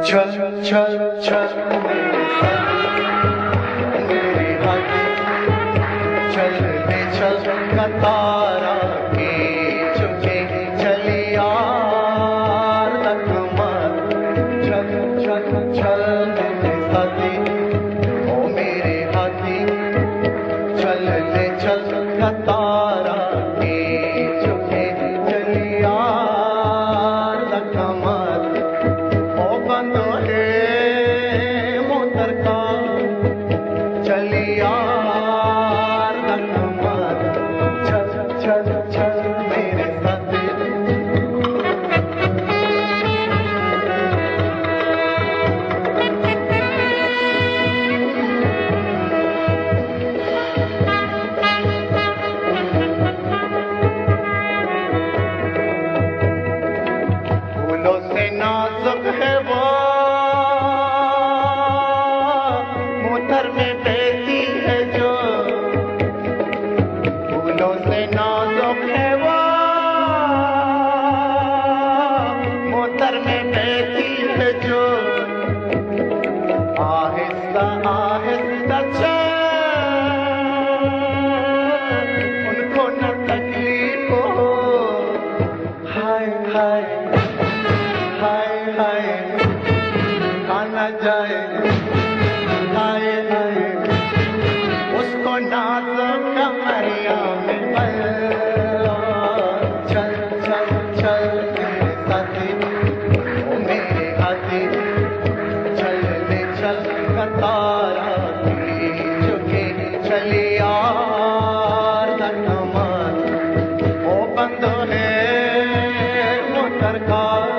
चल चल चल मेरे हाथ, चल ले चल कतारा के चुके चली यार तक मत। चल चल चल मेरे साथी, ओ मेरे हाथी, चल ले चल कतारा के चुके चली यार तक मत। ओ बंद है मोटर का चली यार तक मत। चल चल चल मेरे साथी, फूलों से नाजुक है वो मोटर में बहती है जो। फूलों से नाजुक है वो मोटर में बहती है जो। आहिस्ता आहिस्ता चल, उनको न तकलीफ हो। हाय हाय हाय हाय खाना जाए, हाय हाय उसको नाजुक कमरिया में पल। चल चल चल मेरे साथी, ओ मेरे हाथी, चल ले चल कतारा की चुके चली यार तक मत। ओ बंद है मोटर का